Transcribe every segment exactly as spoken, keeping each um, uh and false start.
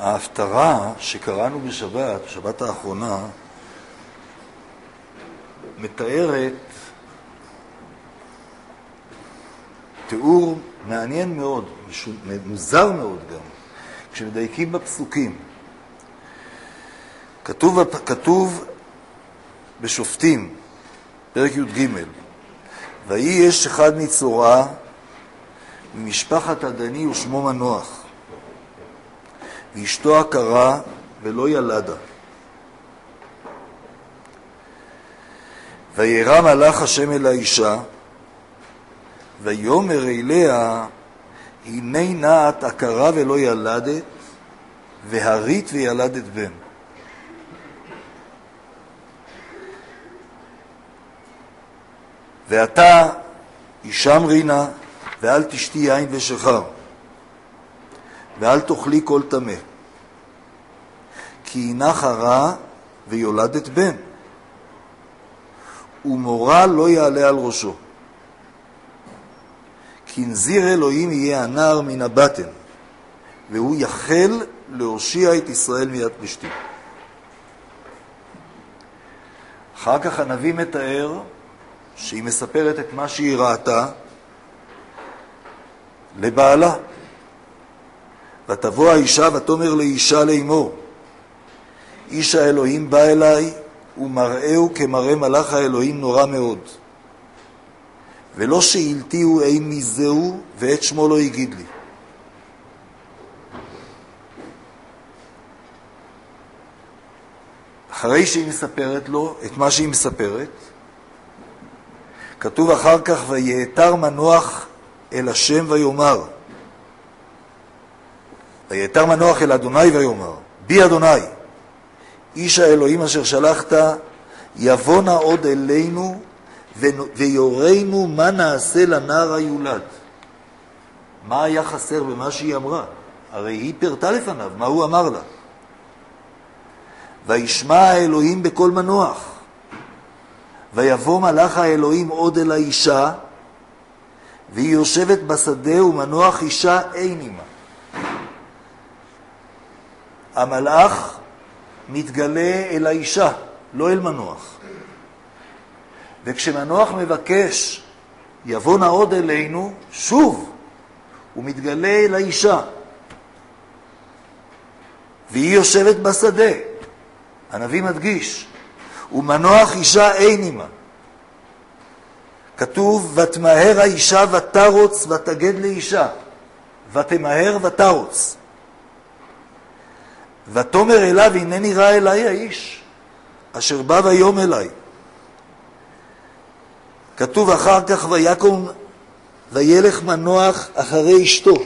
ההפטרה שקראנו בשבת, בשבת האחרונה, מתארת תיאור מעניין מאוד, מוזר מאוד גם, כשמדייקים בפסוקים. כתוב, כתוב בשופטים, פרק י"ג, ויהי יש אחד מצורע ממשפחת עדני ושמו מנוח, ואשתו עקרה ולא ילדה. וירא מלאך השם אל האישה, ויאמר אליה, הנה נעת עקרה ולא ילדת, והרית וילדת בן. ואתה אישה מרינה, ואל תשתי יין ושחר, ואל תאכלי כל טמא, כי הנה חרה ויולדת בן, ומורה לא יעלה על ראשו. כי נזיר אלוהים יהיה הנער מן הבטן, והוא יחל להושיע את ישראל מיד פלישתים. אחר כך הנביא מתאר שהיא מספרת את מה שהיא ראתה לבעלה. ותבוא האישה ותאמר לאישה לאמור, איש האלוהים בא אליי, ומראהו כמראה מלאך האלוהים נורא מאוד. ולא שאילתיהו אי מזהו, ואת שמו לא יגיד לי. אחרי שהיא מספרת לו את מה שהיא מספרת, כתוב אחר כך, ויעתר מנוח אל השם ויאמר. ויעתר מנוח אל אדוני ויאמר, בי אדוני, איש האלוהים אשר שלחת, יבוא נא עוד אלינו, ויורנו מה נעשה לנער היולד. מה היה חסר במה שהיא אמרה? הרי היא פרטה לפניו, מה הוא אמר לה? וישמע האלוהים בקול מנוח, ויבוא מלאך האלוהים עוד אל האישה, והיא יושבת בשדה ומנוח אישה אין עמה. המלאך מתגלה אל האישה, לא אל מנוח. וכשמנוח מבקש, יבוא נא עוד אלינו, שוב, הוא מתגלה אל האישה. והיא יושבת בשדה. הנביא מדגיש, ומנוח אישה אין עמה. כתוב, ותמהר האישה ותרוץ ותגד לאישה. ותמהר ותרוץ. ותאמר אליו, הנני ראה אליי האיש, אשר בא ויום אליי. כתוב אחר כך, ויקום וילך מנוח אחרי אשתו.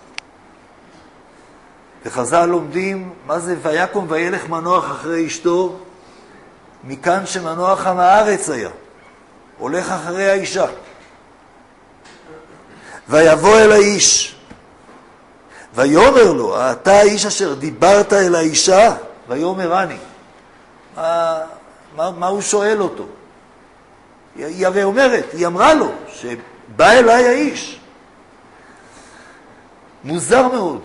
וחז"ל לומדים מה זה ויקום וילך מנוח אחרי אשתו, מכאן שמנוח עם הארץ היה, הולך אחרי האישה. ויבוא אל האיש, ויאמר לו, אתה האיש אשר דיברת אל האישה? ויאמר אני. מה, מה, מה הוא שואל אותו? היא הרי אומרת, היא אמרה לו, שבא אליי האיש. מוזר מאוד.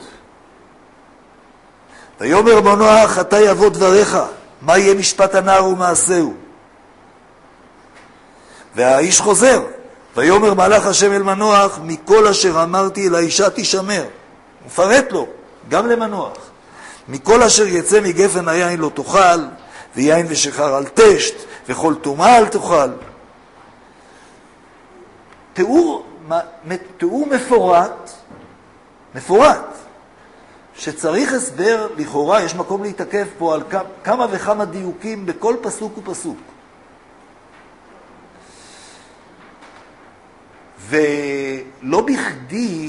ויאמר מנוח, אתה יבוא דבריך, מה יהיה משפט הנער ומעשהו? והאיש חוזר, ויאמר מלאך השם אל מנוח, מכל אשר אמרתי אל האישה תשמר. הוא מפרט לו, גם למנוח. מכל אשר יצא מגפן היין לא תאכל, ויין ושחר אל תשת, וכל טומאה אל תאכל. תיאור, תיאור מפורט, מפורט, שצריך הסבר, לכאורה יש מקום להתעכב פה על כמה וכמה דיוקים בכל פסוק ופסוק. ולא בכדי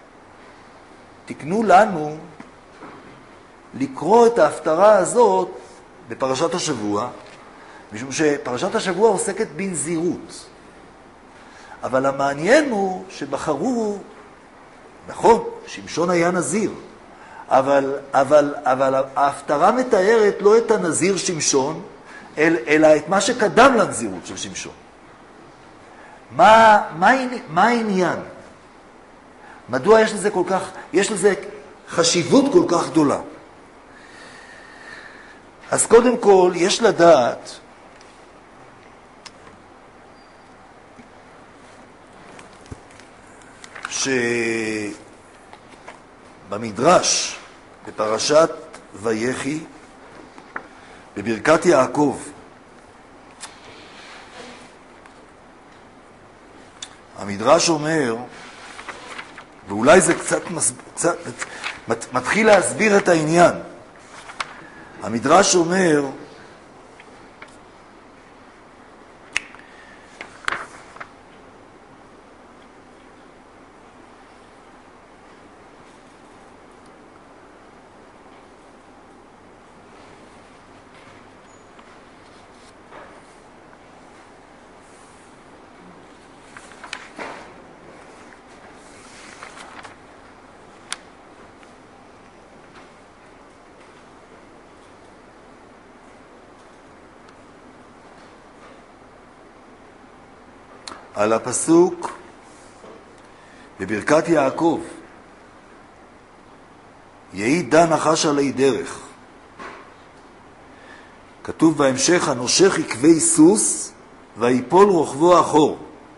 תקנו לנו לקרוא את ההפטרה הזאת בפרשת השבוע, משום שפרשת השבוע עוסקת בנזירות. אבל המעניין הוא שבחרו, נכון, שמשון היה נזיר, אבל, אבל, אבל ההפטרה מתארת לא את הנזיר שמשון, אל, אלא את מה שקדם לנזירות של שמשון. מה, מה, מה העניין? מדוע יש לזה כל כך, יש לזה חשיבות כל כך גדולה? אז קודם כל, יש לדעת שבמדרש, בפרשת ויחי, בברכת יעקב, המדרש אומר, ואולי זה קצת, קצת מתחיל להסביר את העניין, המדרש אומר, על הפסוק בברכת יעקב, יהי דן נחש עלי דרך. כתוב בהמשך, הנושך עקבי סוס ויפול רוחבו אחור.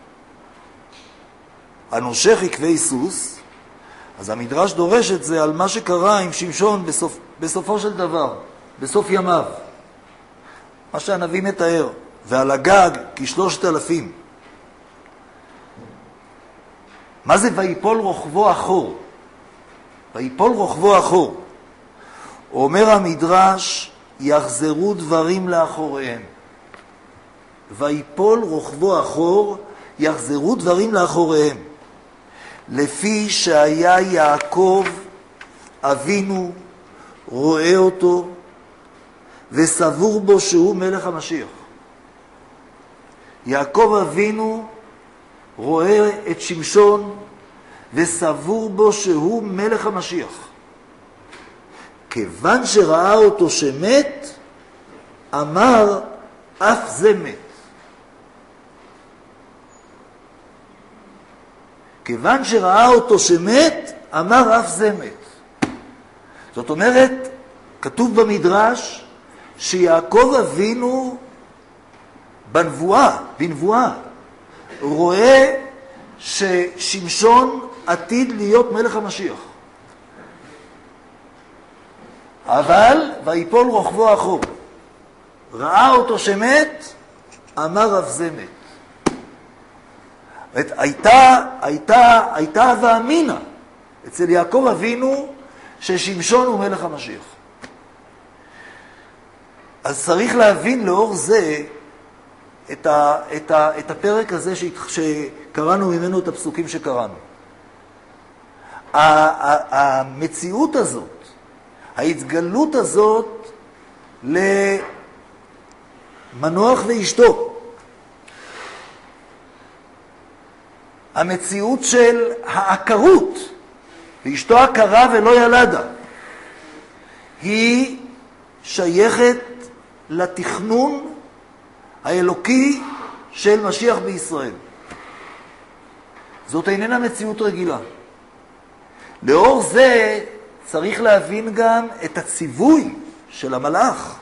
הנושך עקבי סוס, אז המדרש דורש את זה על מה שקרה עם שמשון בסוף, בסופו של דבר, בסוף ימיו. מה שהנביא מתאר, ועל הגג כשלושת אלפים. מה זה ויפול רוחבו אחור? ויפול רוחבו אחור. אומר המדרש, יחזרו דברים לאחוריהם. ויפול רוחבו אחור, יחזרו דברים לאחוריהם. לפי שהיה יעקב אבינו רואה אותו וסבור בו שהוא מלך המשיח. יעקב אבינו רואה את שמשון וסבור בו שהוא מלך המשיח. כיוון שראה אותו שמת, אמר אף זה מת. כיוון שראה אותו שמת, אמר אף זה מת. זאת אומרת, כתוב במדרש שיעקב אבינו בנבואה, בנבואה, רואה ששמשון עתיד להיות מלך המשיח. אבל ויפול רוחבו אחור. ראה אותו שמת, אמר אף זה מת. הייתה, הייתה, הייתה ואמינה אצל יעקב אבינו ששמשון הוא מלך המשיח. אז צריך להבין לאור זה את, ה, את, ה, את הפרק הזה שקראנו ממנו את הפסוקים שקראנו. המציאות הזאת, ההתגלות הזאת למנוח ואשתו, המציאות של העקרות, ואשתו עקרה ולא ילדה, היא שייכת לתכנון האלוקי של משיח בישראל. זאת איננה מציאות רגילה. לאור זה צריך להבין גם את הציווי של המלאך.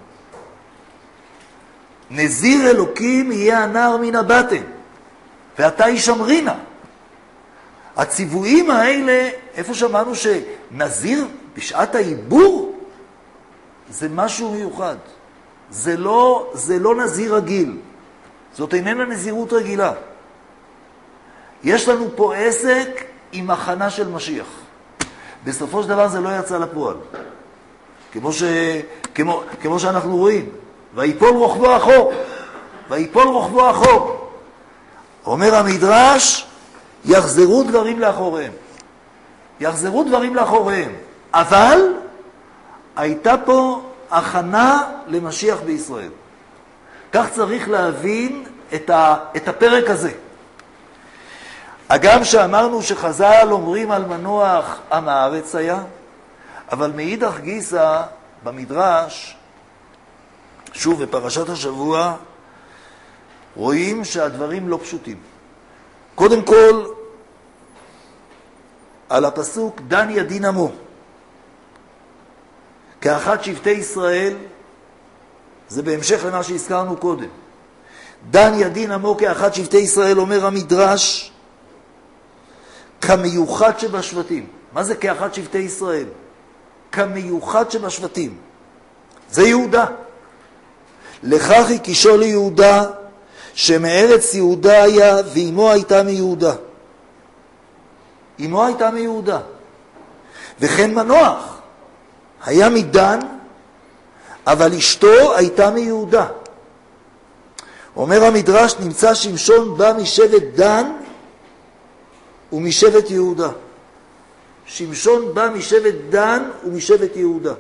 נזיר אלוקים יהיה הנער מן הבטן, ואתה ישמרינה. הציוויים האלה, איפה שמענו שנזיר בשעת העיבור, זה משהו מיוחד. זה לא, זה לא נזיר רגיל. זאת איננה נזירות רגילה. יש לנו פה עסק עם הכנה של משיח. בסופו של דבר זה לא יצא לפועל. כמו, ש, כמו, כמו שאנחנו רואים. ויפול רוחבו אחור. ויפול רוחבו אחור. אומר המדרש, יחזרו דברים לאחוריהם. יחזרו דברים לאחוריהם. אבל הייתה פה הכנה למשיח בישראל. כך צריך להבין את, ה, את הפרק הזה. אגם שאמרנו שחז"ל אומרים על מנוח עם הארץ היה, אבל מאידך גיסא במדרש, שוב בפרשת השבוע, רואים שהדברים לא פשוטים. קודם כל, על הפסוק דן ידין עמו. כאחת שבטי ישראל זה בהמשך למה שהזכרנו קודם. דן ידין עמו כאחד שבטי ישראל, אומר המדרש, כמיוחד שבשבטים. מה זה כאחד שבטי ישראל? כמיוחד שבשבטים. זה יהודה. לכך הקישו ליהודה, שמארץ יהודה היה, ואימו הייתה מיהודה. אימו הייתה מיהודה. וכן מנוח היה מדן, אבל אשתו הייתה מיהודה. אומר המדרש, נמצא שמשון בא משבט דן ומשבט יהודה. שמשון בא משבט דן ומשבט יהודה.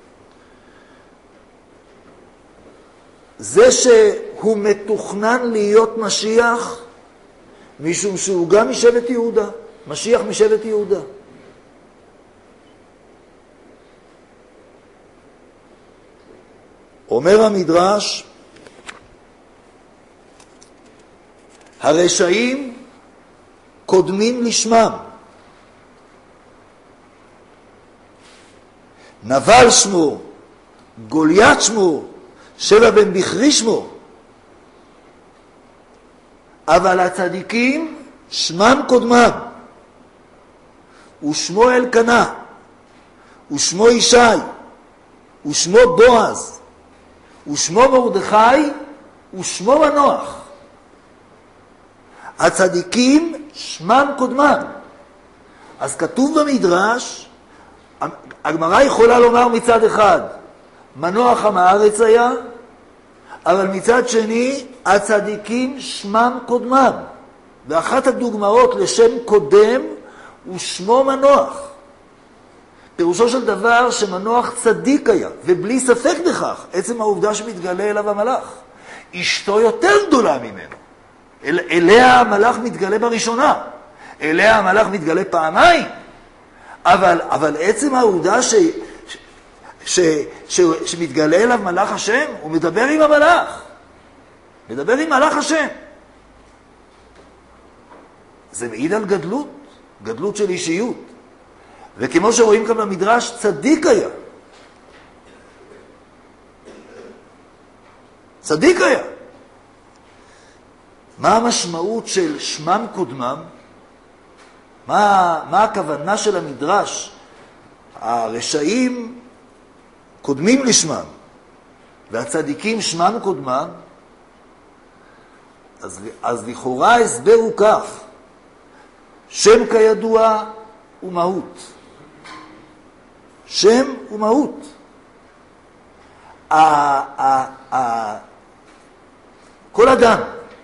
זה שהוא מתוכנן להיות משיח, משום שהוא גם משבט יהודה. משיח משבט יהודה. אומר המדרש, הרשעים קודמים לשמם. נבל שמו, גוליית שמו, שבע בן בכרי שמו. אבל הצדיקים שמם קודמם. ושמו אלקנה, ושמו ישי, ושמו בועז, ושמו מרדכי, ושמו מנוח. הצדיקים שמם קודמם. אז כתוב במדרש, הגמרא יכולה לומר מצד אחד, מנוח עם הארץ היה, אבל מצד שני, הצדיקים שמם קודמם. ואחת הדוגמאות לשם קודם הוא שמו מנוח. פירושו של דבר שמנוח צדיק היה, ובלי ספק בכך, עצם העובדה שמתגלה אליו המלאך. אשתו יותר גדולה ממנו. אל, אליה המלאך מתגלה בראשונה. אליה המלאך מתגלה פעמיים. אבל, אבל עצם העובדה ש, ש, ש, ש, שמתגלה אליו מלאך השם, הוא מדבר עם המלאך. מדבר עם מלאך השם. זה מעיד על גדלות, גדלות של אישיות. וכמו שרואים כאן במדרש, צדיק היה. צדיק היה. מה המשמעות של שמם קודמם? מה, מה הכוונה של המדרש? הרשעים קודמים לשמם, והצדיקים שמם קודמם. אז, אז לכאורה ההסבר הוא כך, שם כידוע הוא מהות. שם הוא מהות. ה, ה, ה, כל אדם,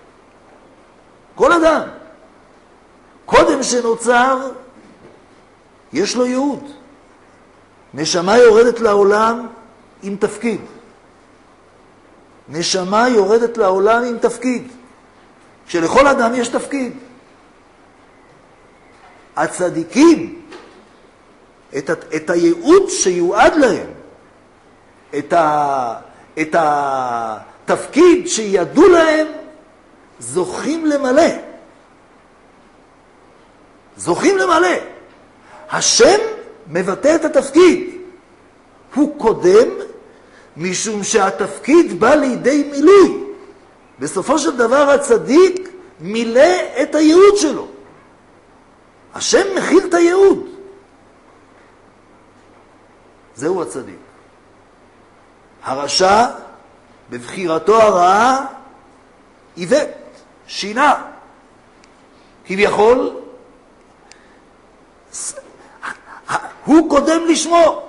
כל אדם, קודם שנוצר, יש לו ייעוד. נשמה יורדת לעולם עם תפקיד. נשמה יורדת לעולם עם תפקיד. שלכל אדם יש תפקיד. הצדיקים, את, את הייעוד שיועד להם, את, ה, את התפקיד שידעו להם, זוכים למלא. זוכים למלא. השם מבטא את התפקיד. הוא קודם משום שהתפקיד בא לידי מילוי. בסופו של דבר הצדיק מילא את הייעוד שלו. השם מכיל את הייעוד. זהו הצדיק. הרשע בבחירתו הרעה עיוות, שינה. כביכול הוא קודם לשמו.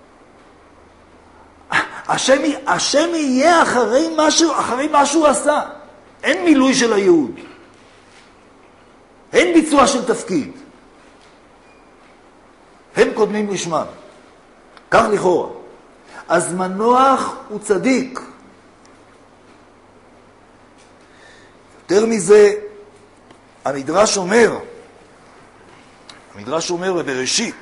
השם, השם יהיה אחרי משהו, אחרי מה שהוא עשה. אין מילוי של הייעוד. אין ביצוע של תפקיד. הם קודמים לשמם. כך לכאורה. אז מנוח הוא צדיק. יותר מזה, המדרש אומר, המדרש אומר בבראשית,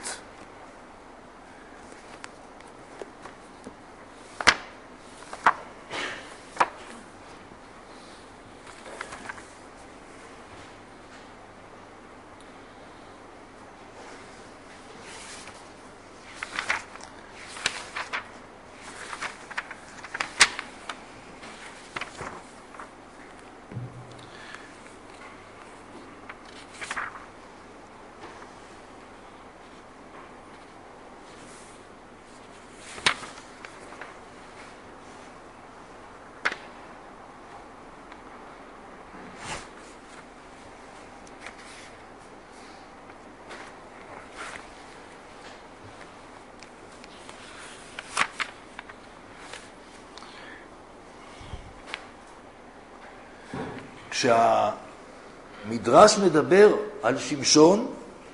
כשהמדרש מדבר על שמשון,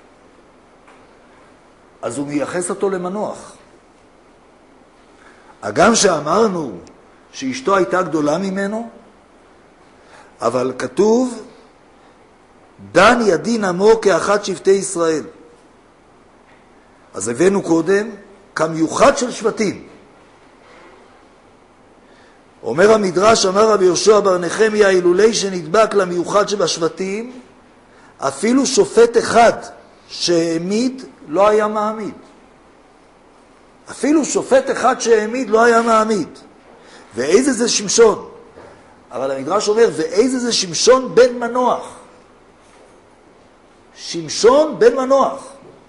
אז הוא מייחס אותו למנוח. הגם שאמרנו שאשתו הייתה גדולה ממנו, אבל כתוב, דן ידין עמו כאחת שבטי ישראל. אז הבאנו קודם, כמיוחד של שבטים. אומר המדרש, אמר רבי יהושע בר נחמיה, אילולי שנדבק למיוחד שבשבטים, אפילו שופט אחד שהעמיד לא היה מעמיד. אפילו שופט אחד שהעמיד לא היה מעמיד. ואיזה זה שמשון? אבל המדרש אומר, ואיזה זה שמשון בן מנוח? שמשון בן מנוח.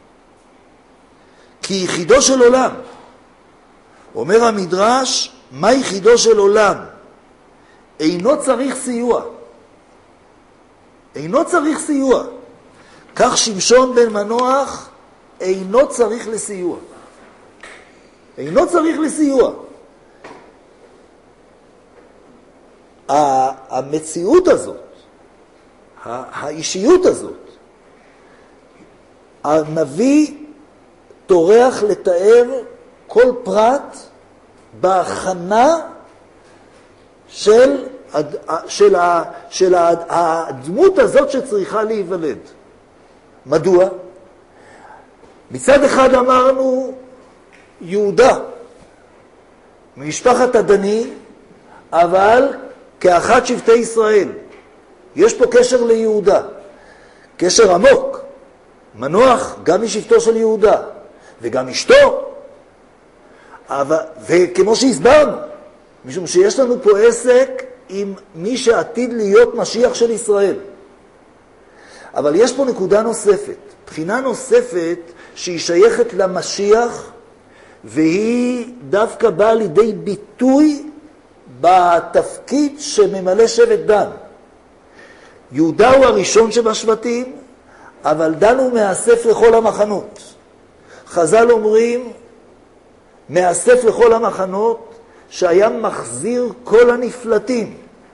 כי יחידו של עולם. אומר המדרש, מה יחידו של עולם? אינו צריך סיוע. אינו צריך סיוע. כך שמשון בן מנוח אינו צריך לסיוע. אינו צריך לסיוע. המציאות הזאת, האישיות הזאת, הנביא תורח לתאר כל פרט בהכנה של, של, של הדמות הזאת שצריכה להיוולד. מדוע? מצד אחד אמרנו יהודה, ממשפחת הדני, אבל כאחת שבטי ישראל. יש פה קשר ליהודה, קשר עמוק. מנוח גם משבטו של יהודה, וגם אשתו. אבל, וכמו שהסברנו, משום שיש לנו פה עסק עם מי שעתיד להיות משיח של ישראל. אבל יש פה נקודה נוספת, בחינה נוספת שהיא שייכת למשיח, והיא דווקא באה לידי ביטוי בתפקיד שממלא שבט דן. יהודה הוא הראשון שבשבטים, אבל דן הוא מאסף לכל המחנות. חז"ל אומרים, מאסף לכל המחנות, שהיה מחזיר כל הנפלטים.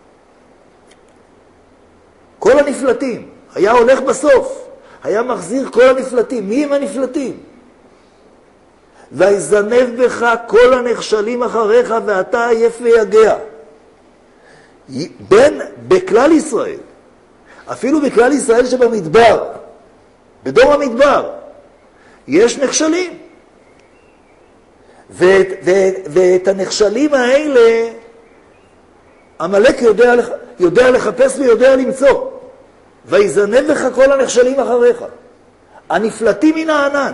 כל הנפלטים. היה הולך בסוף. היה מחזיר כל הנפלטים. מי הם הנפלטים? ויזנב בך כל הנחשלים אחריך ואתה עייף ויגע. בין, בכלל ישראל, אפילו בכלל ישראל שבמדבר, בדור המדבר, יש נחשלים. ואת, ואת, ואת הנחשלים האלה, המלאק יודע, יודע לחפש ויודע למצוא. ויזנב בך כל הנחשלים אחריך. הנפלטים מן הענן.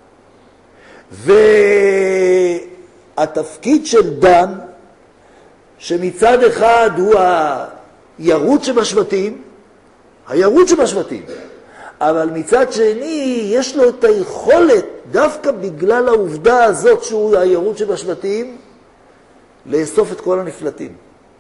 והתפקיד של דן, שמצד אחד הוא הירות שבשבטים, הירות שבשבטים, אבל מצד שני יש לו את היכולת, דווקא בגלל העובדה הזאת שהוא הירות שבשבטים, לאסוף את כל הנפלטים.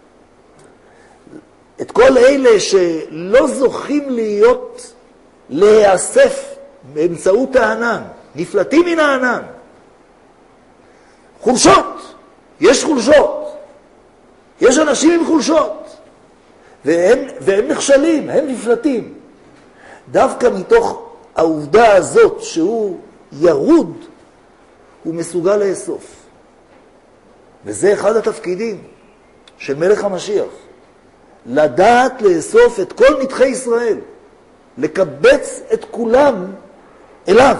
את כל אלה שלא זוכים להיות, להיאסף באמצעות הענן, נפלטים מן הענן. חולשות, יש חולשות. יש אנשים עם חולשות. והם, והם נכשלים, הם נפלטים. דווקא מתוך העובדה הזאת שהוא ירוד, הוא מסוגל לאסוף. וזה אחד התפקידים של מלך המשיח. לדעת לאסוף את כל נדחי ישראל. לקבץ את כולם אליו.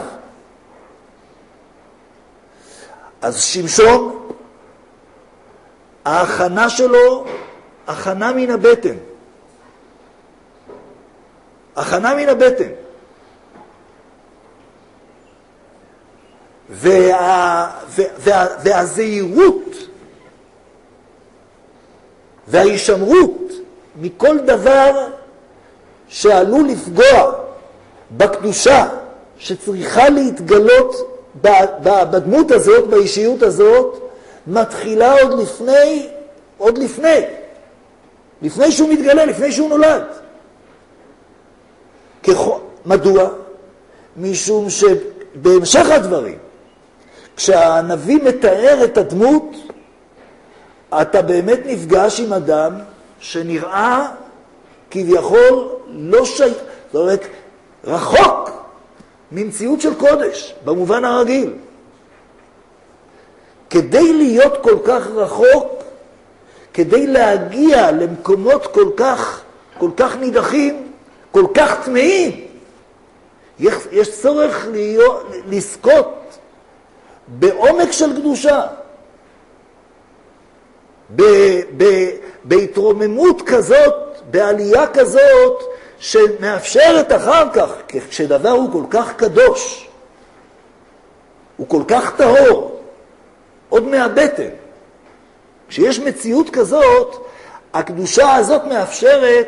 אז שמשון, ההכנה שלו, הכנה מן הבטן. הכנה מן הבטן. וה, וה, וה, והזהירות וההישמרות מכל דבר שעלול לפגוע בקדושה שצריכה להתגלות בדמות הזאת, באישיות הזאת, מתחילה עוד לפני, עוד לפני, לפני שהוא מתגלה, לפני שהוא נולד. מדוע? משום שבהמשך הדברים, כשהנביא מתאר את הדמות, אתה באמת נפגש עם אדם שנראה כביכול לא שי... זאת אומרת, רחוק ממציאות של קודש, במובן הרגיל. כדי להיות כל כך רחוק, כדי להגיע למקומות כל כך, כל כך נידחים, כל כך טמאים, יש, יש צורך להיות, לזכות בעומק של קדושה, ב, ב, בהתרוממות כזאת, בעלייה כזאת, שמאפשרת אחר כך, כשדבר הוא כל כך קדוש, הוא כל כך טהור, עוד מהבטן. כשיש מציאות כזאת, הקדושה הזאת מאפשרת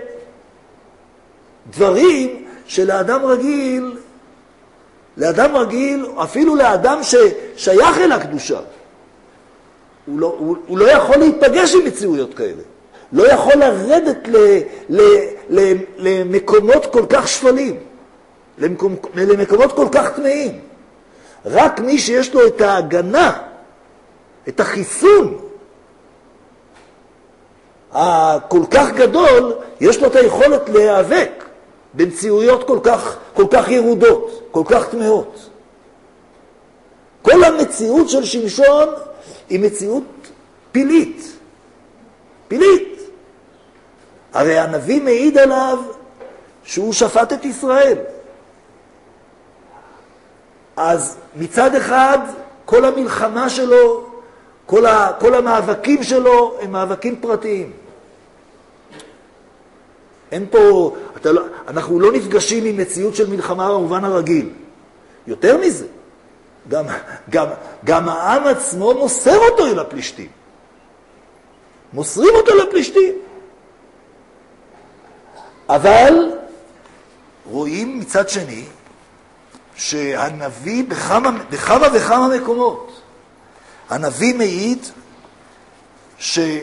דברים שלאדם רגיל, לאדם רגיל, אפילו לאדם ששייך אל הקדושה, הוא לא, הוא, הוא לא יכול להיפגש עם מציאויות כאלה. לא יכול לרדת ל, ל, ל, למקומות כל כך שפלים, למקומ, למקומות כל כך טמאים. רק מי שיש לו את ההגנה, את החיסון הכל כך גדול, יש לו את היכולת להיאבק במציאויות כל כך, כל כך ירודות, כל כך טמאות. כל המציאות של שמשון היא מציאות פילית. פילית. הרי הנביא מעיד עליו שהוא שפט את ישראל. אז מצד אחד, כל המלחמה שלו, כל, ה, כל המאבקים שלו הם מאבקים פרטיים. אין פה, אתה לא, אנחנו לא נפגשים עם מציאות של מלחמה במובן הרגיל. יותר מזה, גם, גם, גם העם עצמו מוסר אותו אל הפלישתים. מוסרים אותו לפלישתים. אבל רואים מצד שני שהנביא בכמה, בכמה וכמה מקומות, הנביא מעיד שמה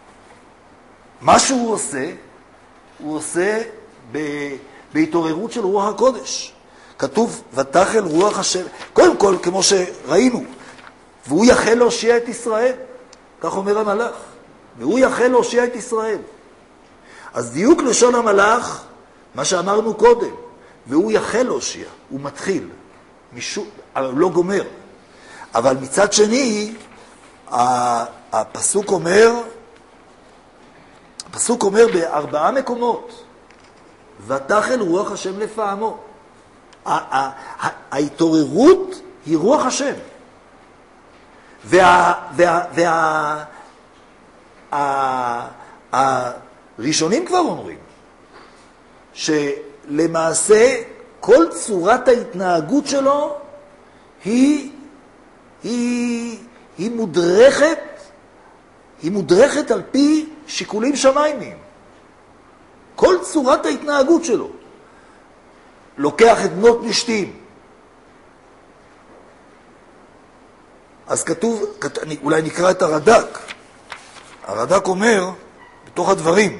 שהוא עושה, הוא עושה ב, בהתעוררות של רוח הקודש. כתוב, ותחל רוח השם. קודם כל, כמו שראינו, והוא יחל להושיע את ישראל. כך אומר המלאך. והוא יחל להושיע את ישראל. אז דיוק לשון המלאך, מה שאמרנו קודם, והוא יחל להושיע, הוא מתחיל, משו, אבל הוא לא גומר. אבל מצד שני, הפסוק אומר, הפסוק אומר בארבעה מקומות, ותחל רוח השם לפעמו. ההתעוררות היא רוח השם. וה... וה... וה... הראשונים כבר אומרים שלמעשה כל צורת ההתנהגות שלו היא, היא, היא מודרכת, היא מודרכת על פי שיקולים שמיימיים. כל צורת ההתנהגות שלו. לוקח את בנות פלישתים. אז כתוב, אולי נקרא את הרד"ק. הרד"ק אומר, בתוך הדברים,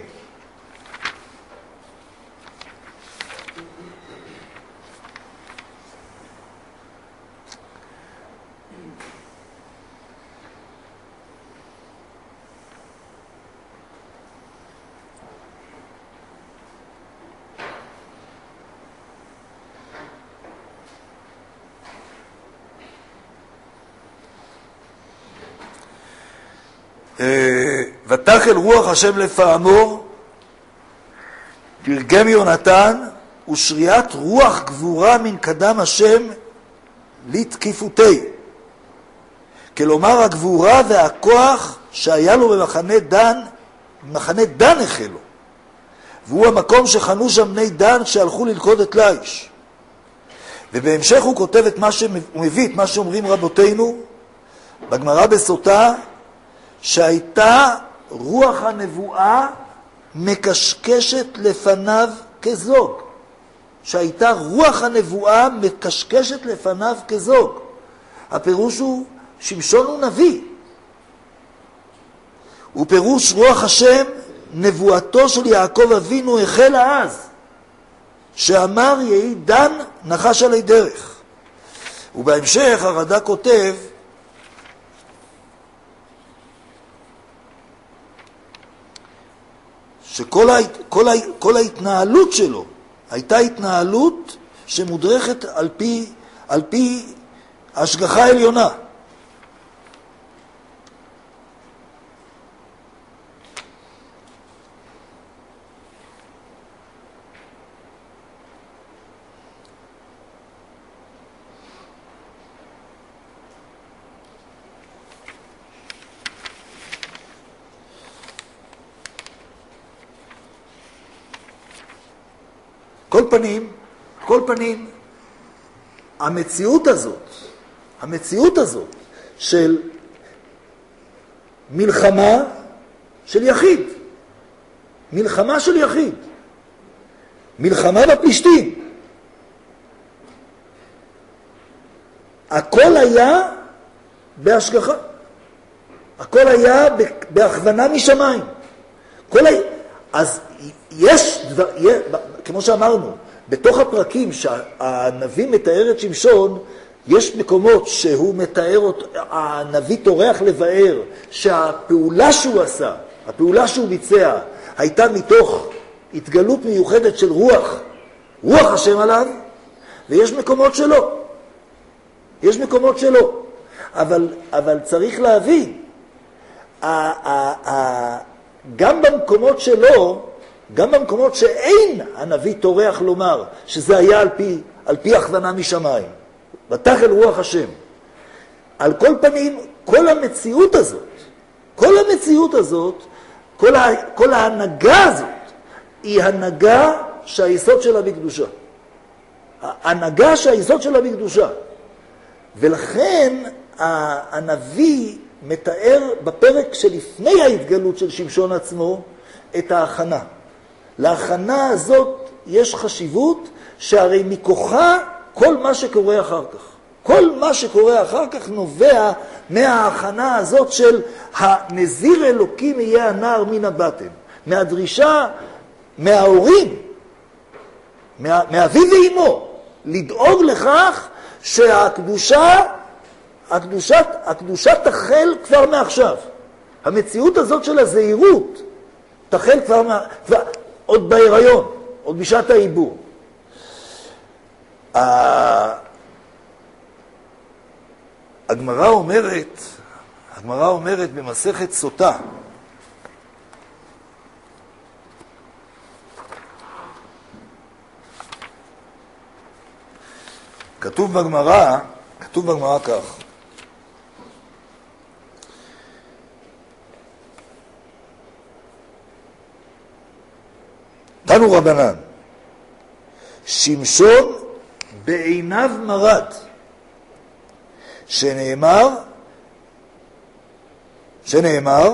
ותחל רוח השם לפעמו, תרגם יונתן, ושריעת רוח גבורה מן קדם השם לתקיפותי. כלומר, הגבורה והכוח שהיה לו במחנה דן, במחנה דן החלו. והוא המקום שחנו שם בני דן שהלכו ללכוד את לאיש. ובהמשך הוא כותב את מה שהוא מביא, את מה שאומרים רבותינו, בגמרא בסוטה, שהייתה רוח הנבואה מקשקשת לפניו כזוג. שהייתה רוח הנבואה מקשקשת לפניו כזוג. הפירוש הוא, שמשון הוא נביא. ופירוש רוח השם, נבואתו של יעקב אבינו החלה אז, שאמר יהי דן נחש עלי דרך. ובהמשך הרד"ק כותב, שכל ה, כל ה, כל ההתנהלות שלו הייתה התנהלות שמודרכת על פי, על פי השגחה עליונה. כל פנים, כל פנים, המציאות הזאת, המציאות הזאת של מלחמה של יחיד, מלחמה של יחיד, מלחמה בפלישתים, הכל היה בהשגחה, הכל היה בהכוונה משמיים. כל ה... אז יש, דבר, כמו שאמרנו, בתוך הפרקים שהנביא מתאר את שמשון, יש מקומות שהוא מתאר, הנביא טורח לבאר שהפעולה שהוא עשה, הפעולה שהוא ביצע, הייתה מתוך התגלות מיוחדת של רוח, רוח השם עליו, ויש מקומות שלא. יש מקומות שלא. אבל, אבל צריך להבין, ה, ה, ה, גם במקומות שלו, גם במקומות שאין הנביא טורח לומר שזה היה על פי, על פי הכוונה משמיים. ותחל רוח השם. על כל פנים, כל המציאות הזאת, כל המציאות הזאת, כל, ה, כל ההנהגה הזאת, היא הנהגה שהיסוד שלה בקדושה. ההנהגה שהיסוד שלה בקדושה. ולכן הנביא מתאר בפרק שלפני ההתגלות של שמשון עצמו את ההכנה. להכנה הזאת יש חשיבות שהרי מכוחה כל מה שקורה אחר כך. כל מה שקורה אחר כך נובע מההכנה הזאת של הנזיר אלוקים יהיה הנער מן הבטן. מהדרישה, מההורים, מה, מאבי ואימו, לדאוג לכך שהקדושה, הקדושה, הקדושה תחל כבר מעכשיו. המציאות הזאת של הזהירות תחל כבר, מה, כבר עוד בהיריון, עוד בשעת העיבור. הגמרא אומרת, הגמרא אומרת במסכת סוטה, כתוב בגמרא, כתוב בגמרא כך, תנו רבנן, שמשון בעיניו מרד, שנאמר, שנאמר,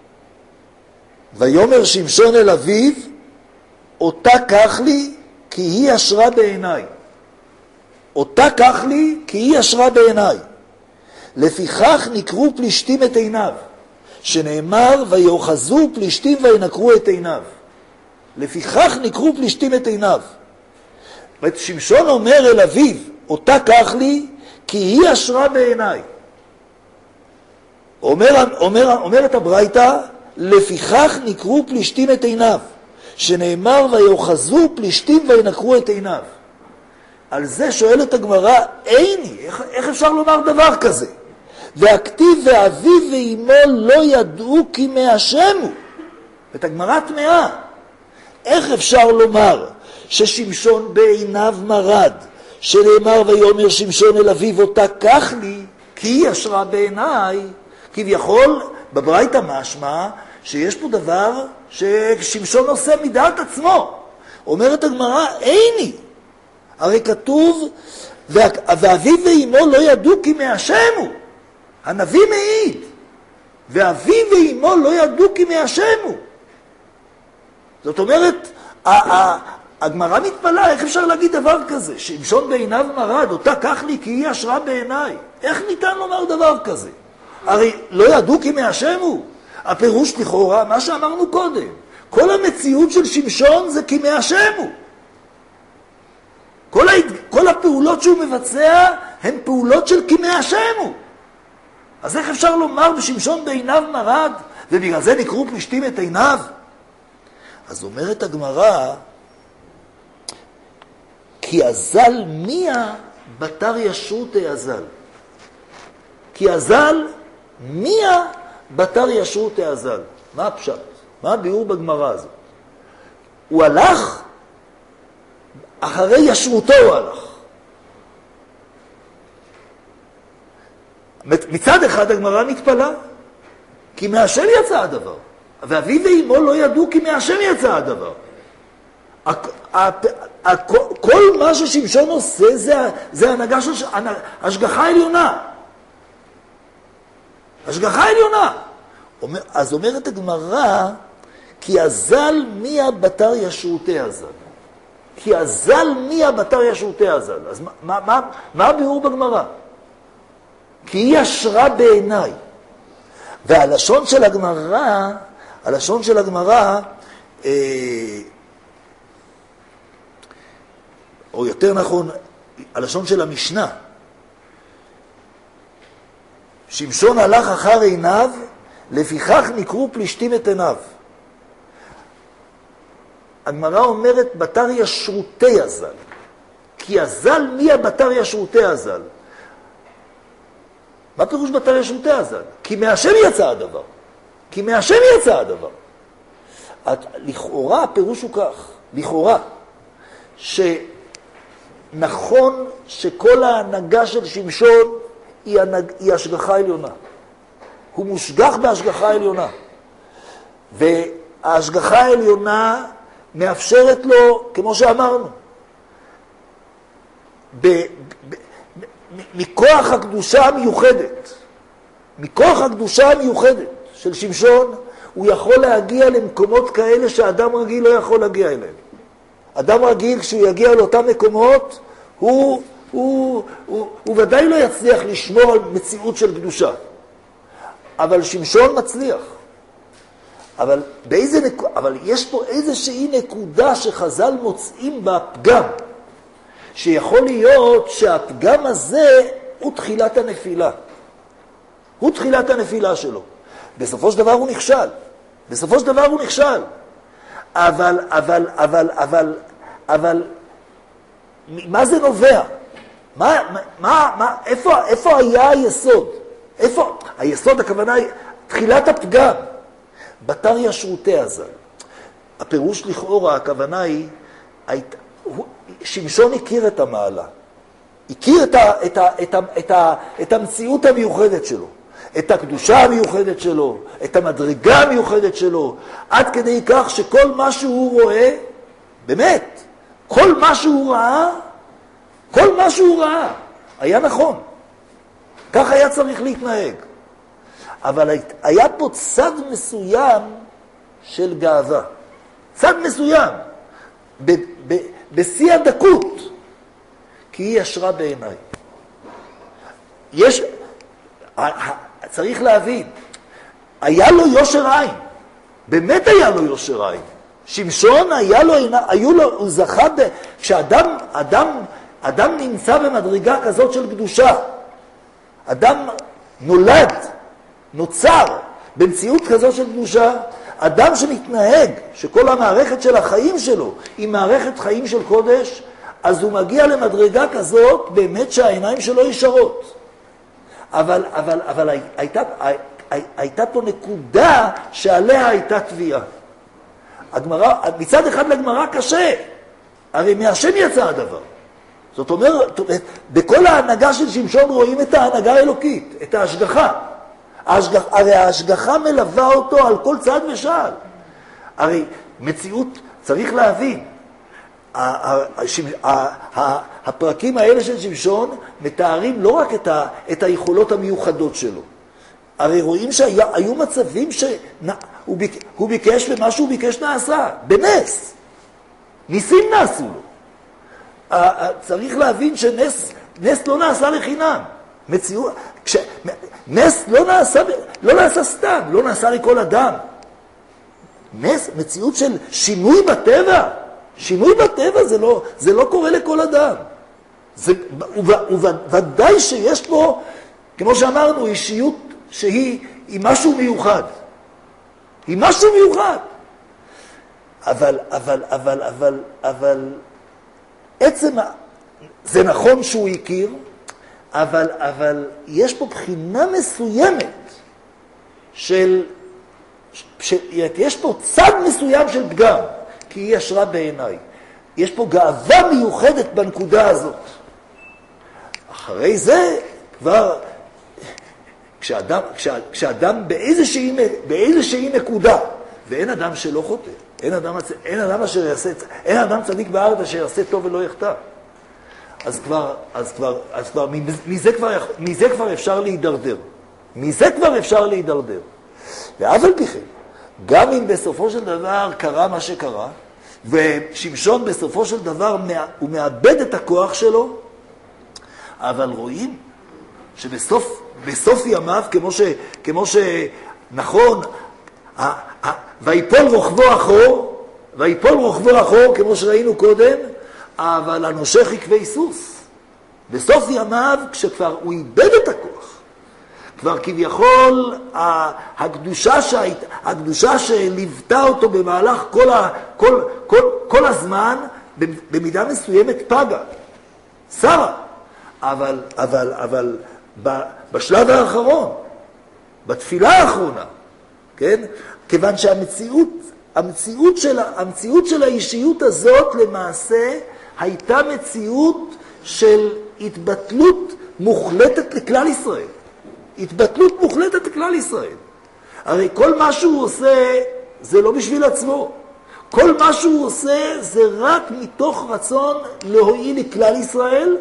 ויאמר שמשון אל אביו, אותה קח לי, כי היא אשרה בעיניי. אותה קח לי, כי היא אשרה בעיניי. לפיכך נקרו פלישתים את עיניו, שנאמר, ויוחזו פלישתים וינקרו את עיניו. לפיכך נקרו פלישתים את עיניו. שמשון אומר אל אביו, אותה קח לי, כי היא אשרה בעיניי. אומר, אומר, אומרת הברייתא, לפיכך נקרו פלישתים את עיניו, שנאמר ויוחזו פלישתים וינקרו את עיניו. על זה שואלת הגמרא, איני, איך, איך אפשר לומר דבר כזה? והכתיב ואביו ואימו לא ידעו כי מהשמו. ואת הגמרא תמאה. איך אפשר לומר ששמשון בעיניו מרד, שנאמר ויאמר שמשון אל אביו אותה קח לי, כי היא אשרה בעיניי, כביכול בברייתא משמע שיש פה דבר ששמשון עושה מדעת עצמו. אומרת הגמרא, איני. הרי כתוב, ואביו ואימו לא ידעו כי מהשמו. הנביא מעיד. ואביו ואימו לא ידעו כי מהשמו. זאת אומרת, הגמרא מתפלאה, איך אפשר להגיד דבר כזה? שמשון בעיניו מרד, אותה קח לי כי היא אשרה בעיניי. איך ניתן לומר דבר כזה? הרי לא ידעו כי מהשמו. הפירוש לכאורה, מה שאמרנו קודם, כל המציאות של שמשון זה כי מהשמו. כל, ההת... כל הפעולות שהוא מבצע הן פעולות של כי מהשמו. אז איך אפשר לומר בשמשון בעיניו מרד, ובגלל זה נקרו פלישתים את עיניו? אז אומרת הגמרא, כי אזל מיה בתר ישרותי אזל. כי אזל מיה בתר ישרותי אזל. מה הפשט? מה הביאור בגמרא הזאת? הוא הלך, אחרי ישרותו הוא הלך. מצד אחד הגמרא מתפלה, כי מהשם יצא הדבר. ואביו ואמו לא ידעו כי מהשם יצא הדבר. כל מה ששמשון עושה זה, זה הנהגה של השגחה עליונה. השגחה עליונה. אז אומרת הגמרא, כי אזל מיה בתר ישרותי אזל. כי אזל מיה בתר ישרותי אזל. אז מה, מה, מה הביאור בגמרא? כי היא ישרה בעיניי. והלשון של הגמרא, הלשון של הגמרא, אה, או יותר נכון, הלשון של המשנה, שמשון הלך אחר עיניו, לפיכך נקרו פלישתים את עיניו. הגמרא אומרת, בתר ישרותי אזל. כי אזל מי הבתר ישרותי אזל? מה פירוש בתר ישרותי אזל? כי מהשם יצא הדבר. כי מהשם יצא הדבר. לכאורה הפירוש הוא כך, לכאורה, שנכון שכל ההנהגה של שמשון היא, הנהג, היא השגחה עליונה. הוא מושגח בהשגחה עליונה. וההשגחה העליונה מאפשרת לו, כמו שאמרנו, ב, ב, ב, מכוח הקדושה המיוחדת, מכוח הקדושה המיוחדת של שמשון, הוא יכול להגיע למקומות כאלה שאדם רגיל לא יכול להגיע אליהם. אדם רגיל, כשהוא יגיע לאותם מקומות, הוא, הוא, הוא, הוא ודאי לא יצליח לשמור על מציאות של קדושה. אבל שמשון מצליח. אבל, באיזה נק... אבל יש פה איזושהי נקודה שחז"ל מוצאים בפגם, שיכול להיות שהפגם הזה הוא תחילת הנפילה. הוא תחילת הנפילה שלו. בסופו של דבר הוא נכשל. בסופו של דבר הוא נכשל. אבל, אבל, אבל, אבל, אבל, מה זה נובע? מה, מה, מה, איפה, איפה היה היסוד? איפה? היסוד, הכוונה היא, תחילת הפגם. בתר ישרותי אזל. הפירוש לכאורה, הכוונה היא, שמשון הכיר את המעלה. הכיר את, ה, את, ה, את, ה, את, ה, את המציאות המיוחדת שלו. את הקדושה המיוחדת שלו, את המדרגה המיוחדת שלו, עד כדי כך שכל מה שהוא רואה, באמת, כל מה שהוא ראה, כל מה שהוא ראה, היה נכון. כך היה צריך להתנהג. אבל היה פה צד מסוים של גאווה. צד מסוים, ב- ב- בשיא הדקות, כי היא ישרה בעיניי. יש... צריך להבין, היה לו יושר עין, באמת היה לו יושר עין. שמשון היה לו, היו לו, הוא זכה, ב, כשאדם אדם, אדם נמצא במדרגה כזאת של קדושה, אדם נולד, נוצר, במציאות כזאת של קדושה, אדם שמתנהג, שכל המערכת של החיים שלו היא מערכת חיים של קודש, אז הוא מגיע למדרגה כזאת, באמת שהעיניים שלו ישרות. אבל, אבל, אבל הייתה, הייתה פה נקודה שעליה הייתה תביעה. הגמרא, מצד אחד לגמרא קשה, הרי מהשם יצא הדבר. זאת אומרת, בכל ההנהגה של שמשון רואים את ההנהגה האלוקית, את ההשגחה. ההשגח, הרי ההשגחה מלווה אותו על כל צד ושעל. הרי מציאות, צריך להבין, הפרקים האלה של שמשון מתארים לא רק את היכולות המיוחדות שלו. הרי רואים שהיו מצבים שהוא ביקש ומה שהוא ביקש נעשה, בנס. ניסים נעשו לו. צריך להבין שנס נס לא נעשה לחינם. מציאות, כש, נס לא נעשה, לא נעשה סתם, לא נעשה לכל אדם. נס, מציאות של שינוי בטבע. שינוי בטבע זה לא, זה לא קורה לכל אדם. זה, וודאי שיש פה, כמו שאמרנו, אישיות שהיא היא משהו מיוחד. היא משהו מיוחד. אבל, אבל, אבל, אבל, אבל, עצם, זה נכון שהוא הכיר, אבל, אבל יש פה בחינה מסוימת של, ש, יש פה צד מסוים של פגם, כי היא ישרה בעיניי. יש פה גאווה מיוחדת בנקודה הזאת. אחרי זה, כבר, כשאדם, כשה, כשאדם באיזושהי, באיזושהי נקודה, ואין אדם שלא חוטא, אין אדם, אין אדם אשר יעשה, אין אדם צדיק בארץ אשר יעשה טוב ולא יחטא. אז כבר, אז כבר, אז כבר, מזה כבר, מזה כבר אפשר להידרדר. מזה כבר אפשר להידרדר. ואף על פי כן, גם אם בסופו של דבר קרה מה שקרה, ושמשון בסופו של דבר הוא מאבד את הכוח שלו, אבל רואים שבסוף, בסוף ימיו, כמו ש, כמו שנכון, ויפול רוחבו אחור, ויפול רוחבו אחור, כמו שראינו קודם, אבל הנושך יקבי סוס. בסוף ימיו, כשכבר הוא איבד את הכוח, כבר כביכול הקדושה, שהיית, הקדושה שליוותה אותו במהלך כל, ה, כל, כל, כל הזמן, במידה מסוימת פגה. שרה. אבל, אבל, אבל בשלב האחרון, בתפילה האחרונה, כן? כיוון שהמציאות, המציאות של, המציאות של האישיות הזאת למעשה הייתה מציאות של התבטלות מוחלטת לכלל ישראל. התבטלות מוחלטת לכלל ישראל. הרי כל מה שהוא עושה זה לא בשביל עצמו. כל מה שהוא עושה זה רק מתוך רצון להועיל לכלל ישראל,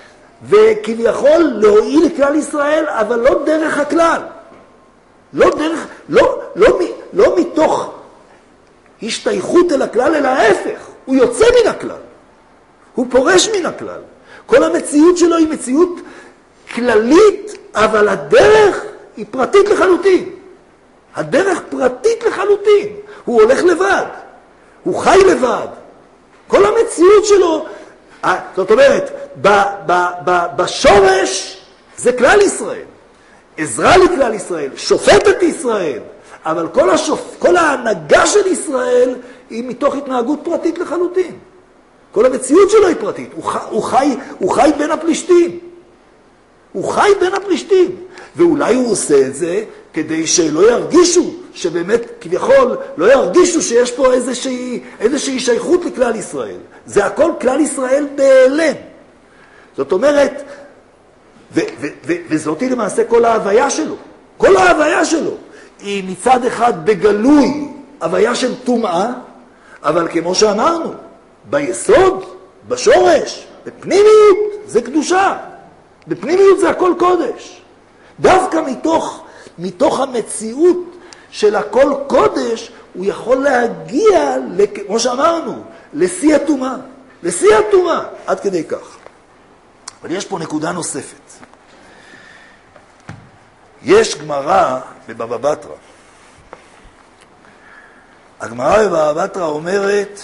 וכביכול להועיל לכלל ישראל, אבל לא דרך הכלל. לא דרך, לא, לא, לא מתוך השתייכות אל הכלל, אלא ההפך. הוא יוצא מן הכלל. הוא פורש מן הכלל. כל המציאות שלו היא מציאות כללית, אבל הדרך היא פרטית לחלוטין. הדרך פרטית לחלוטין. הוא הולך לבד. הוא חי לבד. כל המציאות שלו, זאת אומרת, ב, ב, ב, בשורש זה כלל ישראל. עזרה לכלל ישראל, שופטת ישראל. אבל כל, השופ... כל ההנהגה של ישראל היא מתוך התנהגות פרטית לחלוטין. כל המציאות שלו היא פרטית. הוא, ח... הוא, חי... הוא חי בין הפלישתים. הוא חי בין הפלישתים. ואולי הוא עושה את זה כדי שלא ירגישו, שבאמת כביכול לא ירגישו שיש פה איזושהי, איזושהי שייכות לכלל ישראל. זה הכל כלל ישראל בהיעלם. זאת אומרת, ו- ו- ו- וזאת היא למעשה כל ההוויה שלו. כל ההוויה שלו היא מצד אחד בגלוי הוויה של טומאה, אבל כמו שאמרנו, ביסוד, בשורש, בפנימיות זה קדושה. בפנימיות זה הכל קודש. דווקא מתוך, מתוך המציאות של הכל קודש, הוא יכול להגיע, כמו שאמרנו, לשיא הטומאה. לשיא הטומאה, עד כדי כך. אבל יש פה נקודה נוספת. יש גמרא בבבא בתרא. הגמרא בבבא בתרא אומרת,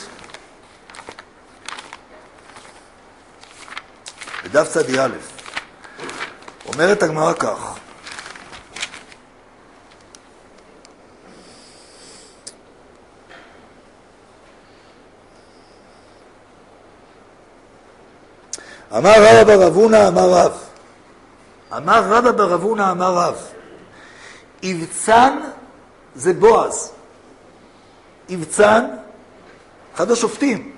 בדף צדי א', אומרת הגמרא כך, אמר רבא בר אבונה אמר רב, אמר רבא בר אבונה אמר רב, יבצן זה בועז. יבצן, אחד השופטים.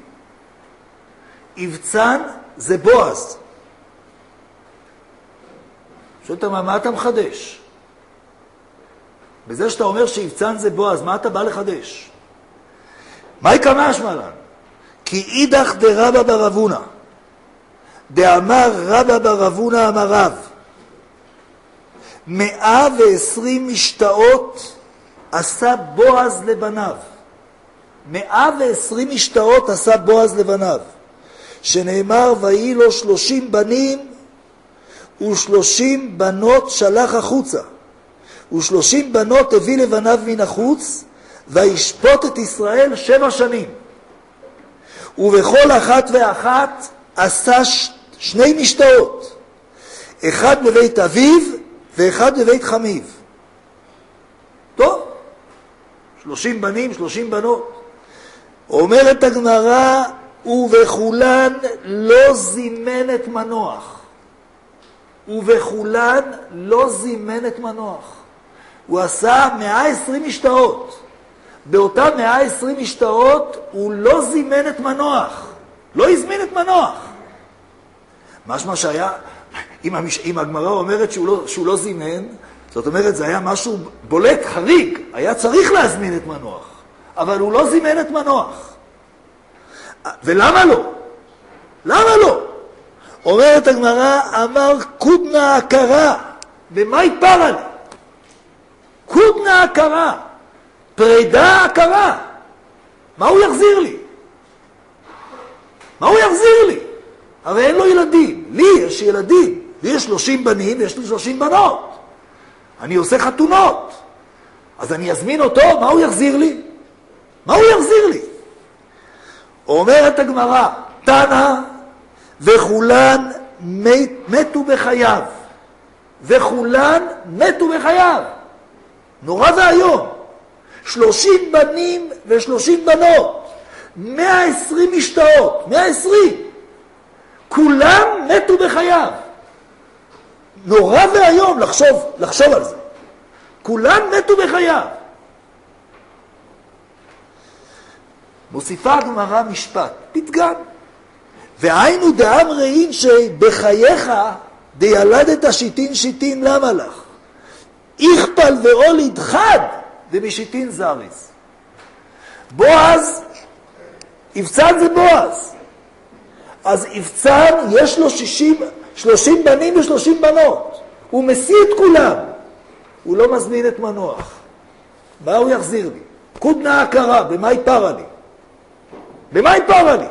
יבצן זה בועז. שואלת מה, מה אתה מחדש? בזה שאתה אומר שיבצן זה בועז, מה אתה בא לחדש? מה יקמה השמלן? כי אידך דרבא בר אבונה, דאמר רבא בר אבונה אמר רב, מאה ועשרים משתאות עשה בועז לבניו. מאה ועשרים משתאות עשה בועז לבניו. שנאמר, ויהי לו שלושים בנים ושלושים בנות שלח החוצה. ושלושים בנות הביא לבניו מן החוץ, וישפוט את ישראל שבע שנים. ובכל אחת ואחת עשה ש... שני משתאות. אחד בבית אביו ואחד בבית חמיו. טוב, שלושים בנים, שלושים בנות. אומרת הגמרא, ובכולן לא זימן את מנוח. ובכולן לא זימן את מנוח. הוא עשה מאה ועשרים משתאות. באותם מאה ועשרים משתאות הוא לא זימן את מנוח. לא הזמין את מנוח. משמע שהיה, אם, המש... אם הגמרא אומרת שהוא לא, שהוא לא זימן, זאת אומרת זה היה משהו בולט, חריג. היה צריך להזמין את מנוח. אבל הוא לא זימן את מנוח. ולמה לא? למה לא? אומרת הגמרא, אמר קודנה הכרה, במה יפרה לי? קודנה הכרה, פרידה הכרה. מה הוא יחזיר לי? מה הוא יחזיר לי? הרי אין לו ילדים. לי יש ילדים. לי יש שלושים בנים ויש לי שלושים בנות. אני עושה חתונות. אז אני אזמין אותו, מה הוא יחזיר לי? מה הוא יחזיר לי? אומרת הגמרא, תנא וכולן מת, מתו בחייו. וכולן מתו בחייו. נורא והיום. שלושים בנים ושלושים בנות. מאה ועשרים משתאות. מאה ועשרים. כולם מתו בחייו. נורא והיום לחשוב, לחשוב על זה. כולם מתו בחייו. מוסיפה הגמרא משפט, פתגם. והיינו דאמרין שבחייך דילדת שיטין שיטין למה לך? איכפל ואוליד חד דמשיטין זריז. בועז, יבצן זה בועז. אז יבצן יש לו שישים, שלושים בנים ושלושים בנות. הוא מסיא את כולם. הוא לא מזמין את מנוח. מה הוא יחזיר לי? קודנה הכרה, במה יפרה לי? במה יפרה לי?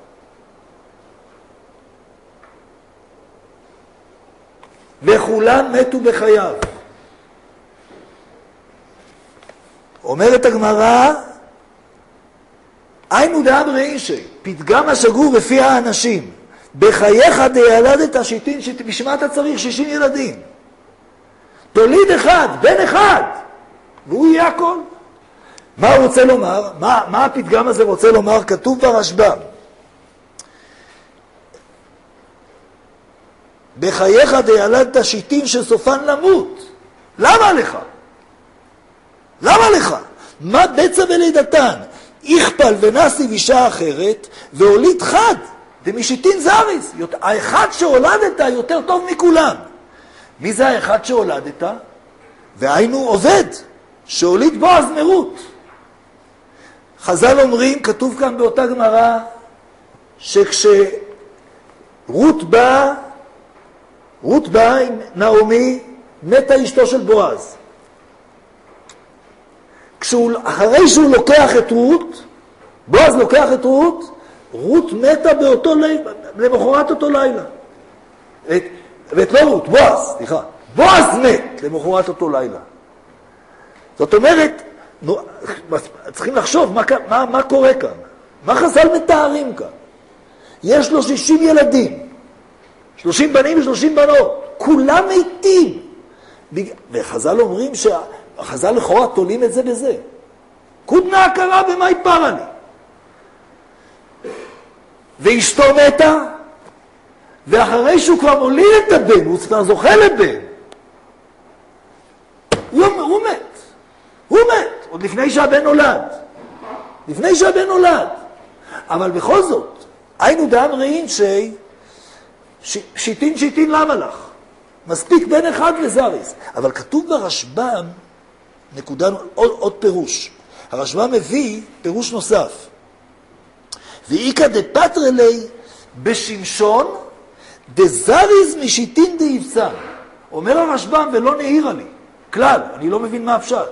וכולם מתו בחייו. אומרת הגמרא, היינו דאמרי אישי, פתגם השגור בפי האנשים, בחייך דילדת שיטין שיטין, בשביל אתה צריך שישים ילדים. תוליד אחד, בן אחד, והוא יהיה הכל. מה הוא רוצה לומר? מה, מה הפתגם הזה רוצה לומר? כתוב ברשב"ם. בחייך דילדת שיטין שסופן למות. למה לך? למה לך? מה בצע בלידתן? איכפל ונסי ואישה אחרת, והוליד חד, דמשיטין זריז. האחד שהולדת יותר טוב מכולם. מי זה האחד שהולדת? והיינו עובד, שהוליד בועז מרות. חז"ל אומרים, כתוב כאן באותה גמרא, שכשרות באה, רות באה עם נעמי, מתה אשתו של בועז. כשהוא, אחרי שהוא לוקח את רות, בועז לוקח את רות, רות מתה באותו לילה, למחרת אותו לילה. את, ואת לא רות, בועז, סליחה. בועז מת למחרת אותו לילה. זאת אומרת, צריכים לחשוב מה, מה, מה קורה כאן. מה חז"ל מתארים כאן? יש לו שישים ילדים, שלושים בנים ושלושים בנות, כולם מתים. וחז"ל אומרים שהחז"ל לכאורה תולים את זה בזה. קודנה הכרה במה יפרה לי. ואשתו מתה, ואחרי שהוא כבר מוליד את הבן, הוא כבר זוכה לבן. הוא, הוא מת. הוא מת, עוד לפני שהבן נולד. לפני שהבן נולד. אבל בכל זאת, היינו דאמרין שי, ש... שיטין שיטין למה לך? מספיק בן אחד לזריז. אבל כתוב ברשב"ם, נקודה, עוד, עוד פירוש. הרשב"ם מביא פירוש נוסף. ואיקא דפטרלי בשמשון דזריז משיטין דאיבצן. אומר הרשב"ם ולא נעירה לי. כלל, אני לא מבין מה הפשט.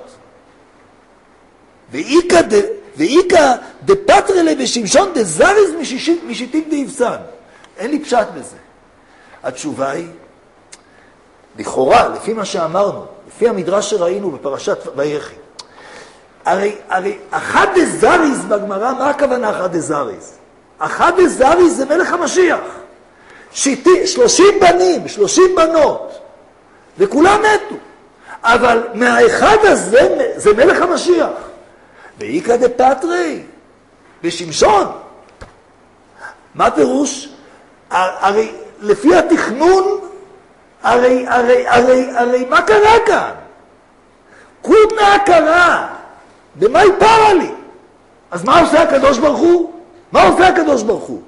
ואיקא דפטרלי בשמשון דזריז משיטין דאיבצן. אין לי פשט בזה. התשובה היא, לכאורה, לפי מה שאמרנו, לפי המדרש שראינו בפרשת ויחי, הרי, הרי אחד דזריז בגמרא, מה הכוונה אחד דזריז? אחד דזריז זה מלך המשיח. שיטי, שלושים בנים, שלושים בנות, וכולם מתו. אבל מהאחד הזה, זה מלך המשיח. ואיקא דפטרי, בשמשון. מה פירוש? הרי לפי התכנון, הרי, הרי, הרי, הרי מה קרה כאן? קודנה קרה, במה יפרה לי? אז מה עושה הקדוש ברוך הוא? מה עושה הקדוש ברוך הוא?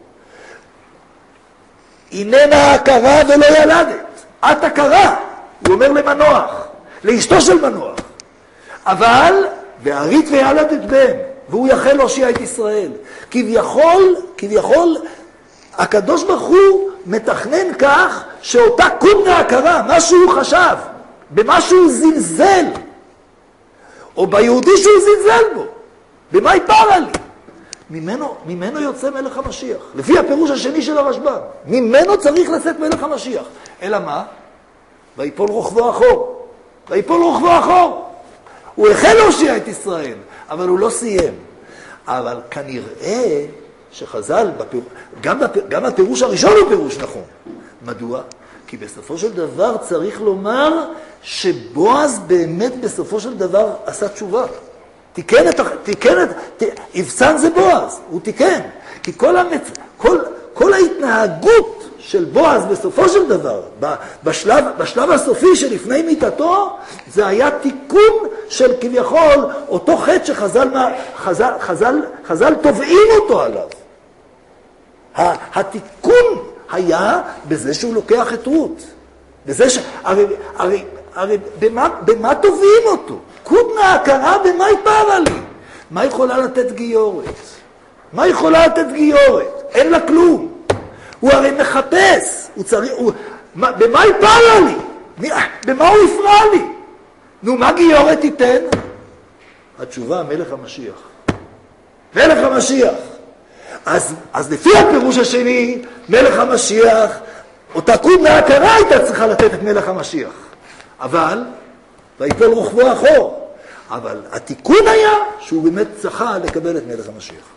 הננה הכרה ולא ילדת. את הכרה, הוא אומר למנוח, לאשתו של מנוח. אבל, והרית וילדת בן, והוא יחל להושיע את ישראל. כביכול, כביכול, הקדוש ברוך הוא מתכנן כך שאותה קודנה הכרה, מה שהוא חשב, במה שהוא זלזל, או ביהודי שהוא זלזל בו, במה יפרה לי? ממנו, ממנו יוצא מלך המשיח. לפי הפירוש השני של הרשב"ם. ממנו צריך לצאת מלך המשיח. אלא מה? ויפול רוחבו אחור. ויפול רוחבו אחור. הוא החל להושיע את ישראל, אבל הוא לא סיים. אבל כנראה שחז"ל, בפיר... גם, בפיר... גם הפירוש הראשון הוא פירוש נכון. מדוע? כי בסופו של דבר צריך לומר שבועז באמת בסופו של דבר עשה תשובה. תיקן את, תיקן את, ת, יבצן זה בועז, הוא תיקן. כי כל, המצ... כל, כל ההתנהגות של בועז בסופו של דבר, בשלב, בשלב הסופי שלפני מיתתו, זה היה תיקון של כביכול אותו חטא שחז"ל חז"ל, חז"ל, חז"ל תובעים אותו עליו. התיקון היה בזה שהוא לוקח את רות. בזה ש... הרי, הרי, הרי במה, במה תובעים אותו? קודנה הכרה במה יפרה לי? מה יכולה לתת גיורת? מה יכולה לתת גיורת? אין לה כלום. הוא הרי מחפש. הוא צריך... הוא... מה, במה יפרה לי? במה הוא יפרע לי? נו, מה גיורת תיתן? התשובה, מלך המשיח. מלך המשיח. אז, אז לפי הפירוש השני, מלך המשיח, אותה קודנה הכרה הייתה צריכה לתת את מלך המשיח. אבל, ויפול רוחבו אחור. אבל התיקון היה שהוא באמת זכה לקבל את מלך המשיח.